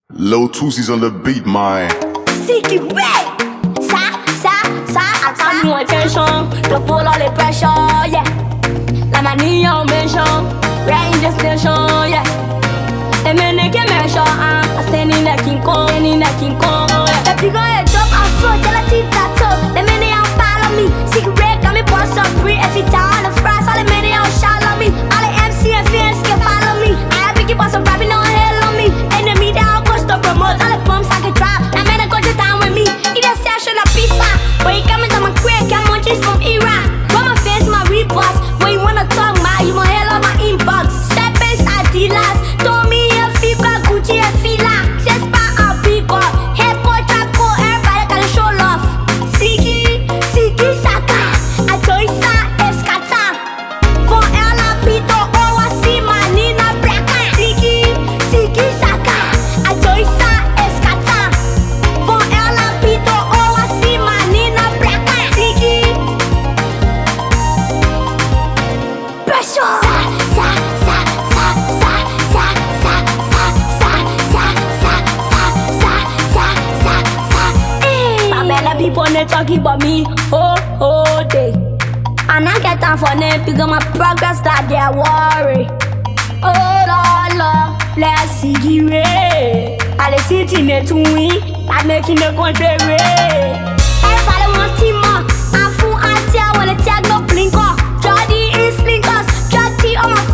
Lil Tusi's on the beat, man. Sticky red. I need attention to pull all the pressure, yeah. La mania on mission, right in destination, yeah. And then they can measure, I'm standing like King Kong, yeah. If you go ahead, drop a foot, tell a teeth that toe. The minute you follow me, secret red, got me boss up, breathe. If you down the fries, all the minute you shallow me. All the MC and fans can follow me. I have to keep on some rapping, no hell on me. Enemy down, cost to promote, all the bumps I can drop. I'm in a go to town with me. Eat a session of pizza. When you coming to my crib, I'm on chase from Iraq. Run my face, my repost. When you wanna talk, you want hell on my inbox. Step inside dealers. Told me if you got Gucci and Fila. Says by a people. Head boy, trap cool, everybody gotta show love. Siki, Saka. I join sa escata. For ela pito, oh, I see my Nina Blacka. Siki, Saka. I join sa escata. For ela pito, oh, I see my Nina Blacka. Siki. Pressure. People they talking about me, oh day. And I get time for them because my progress that they worry. Oh la, let's see the way. I dey see it to me, I'm making the country red. Everybody want team up, I'm full anti, I wanna tag no blinker. Jody is slinkers, Jody on my